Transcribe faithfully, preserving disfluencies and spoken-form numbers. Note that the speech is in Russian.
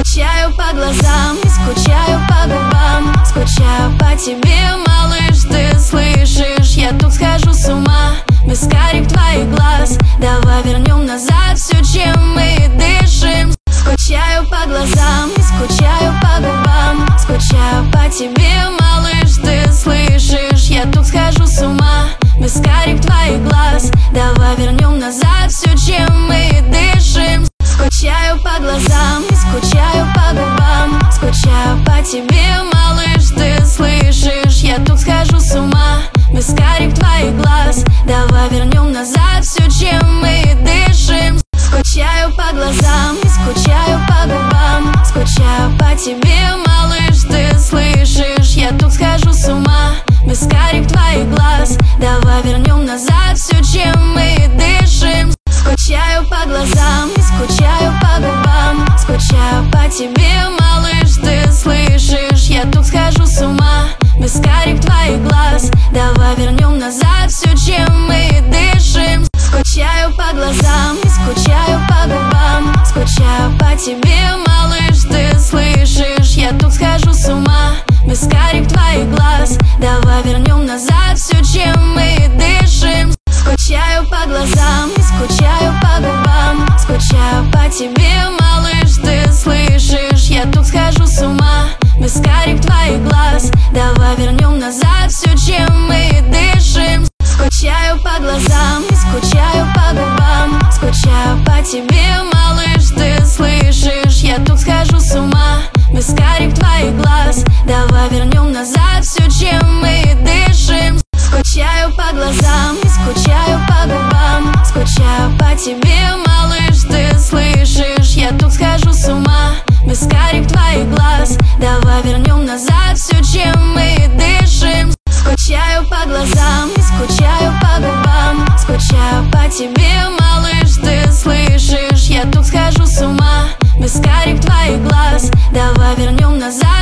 Скучаю по глазам и скучаю по губам. Скучаю по тебе, малыш, ты слышишь? Я тут схожу с ума без карих твоих глаз. Давай вернем назад все, чем мы дышим. Скучаю по глазам и скучаю по губам. Скучаю по тебе, малыш, ты слышишь? Я тут схожу с ума без карих твоих глаз. Давай вернем назад все, чем мы дышим. Скучаю по глазам и скучаю по губам. Скучаю по тебе, малыш, ты слышишь? Я тут схожу с ума без карих твоих глаз. Давай вернем назад все, чем мы дышим. Скучаю по глазам и скучаю по губам. Скучаю по тебе, малыш, ты слышишь? Я тут схожу с ума без карих твоих глаз. Давай вернем назад все, чем мы дышим. Скучаю по глазам и скучаю по губам. Скучаю по тебе, малыш, ты слышишь? Я тут схожу с ума без карих твоих глаз. Давай вернем назад все, чем мы дышим. Скучаю по глазам и скучаю по губам. Скучаю по тебе, малыш, ты слышишь? Я тут схожу с ума без карих твоих глаз. Давай вернем назад все, чем мы дышим. Скучаю по глазам и скучаю по губам. Скучаю по тебе, малыш, ты слышишь? Я тут схожу с ума без карих твоих глаз. Давай вернем назад все, чем мы дышим. Скучаю по глазам и скучаю по губам. Скучаю по тебе, малыш, ты слышишь? Я тут схожу с ума без карих твоих глаз. Давай вернем назад все, чем мы дышим. Скучаю по глазам и скучаю по губам. Скучаю по тебе, малыш, ты слышишь? Я тут схожу с ума без карих твоих глаз. Давай вернем назад все, чем мы дышим. Скучаю по глазам и скучаю по губам. Скучаю по тебе, малыш, ты слышишь? Я тут схожу с ума без карих твоих глаз. Давай вернем назад